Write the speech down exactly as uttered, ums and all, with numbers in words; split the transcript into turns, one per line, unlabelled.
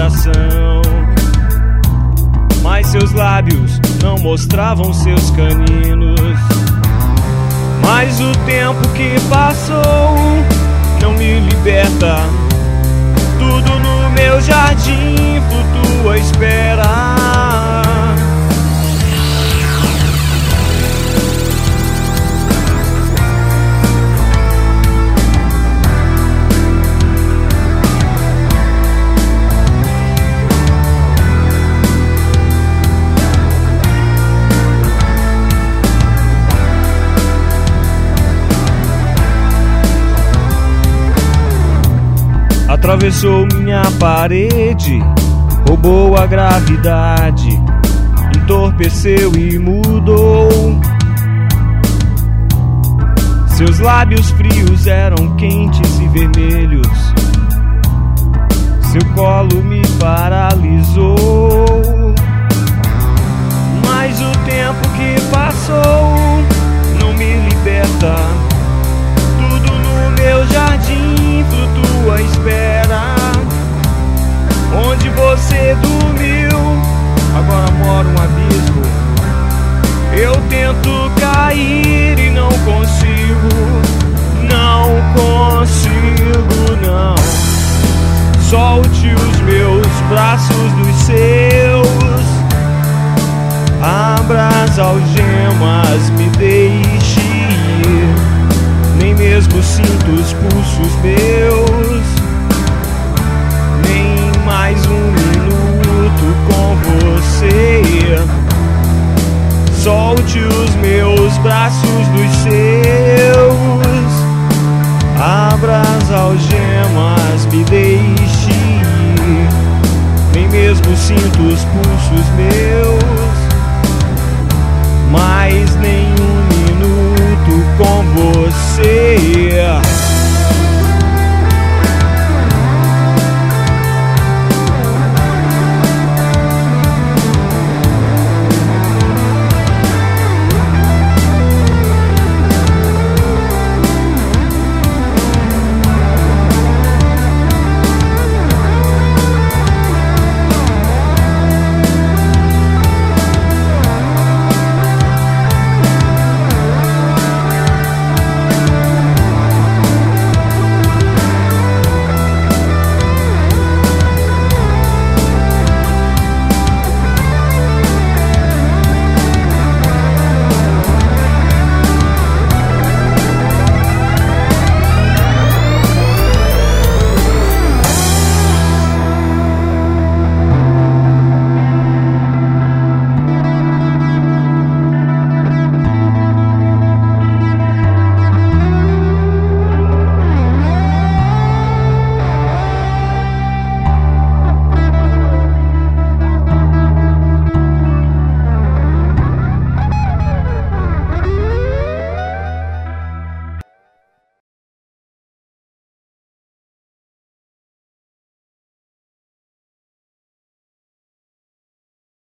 coração. Mas seus lábios não mostravam seus caninos. Mas o tempo que passou não me liberta. Tudo no meu jardim flutua à espera. Atravessou minha parede, roubou a gravidade, entorpeceu e mudou. Seus lábios frios eram quentes e vermelhos, seu colo me paralisou. Mas o tempo que passou não me liberta. Tudo no meu jardim flutua à espera. Onde você dormiu, agora mora um abismo. Eu tento cair e não consigo. Não consigo, não. Solte os meus braços dos seus. Abra as algemas, me deixe ir. Nem mesmo sinto os pulsos meus. Nem mais um minuto com você. Solte os meus braços dos seus. Abra as algemas, me deixe ir. Nem mesmo sinto os pulsos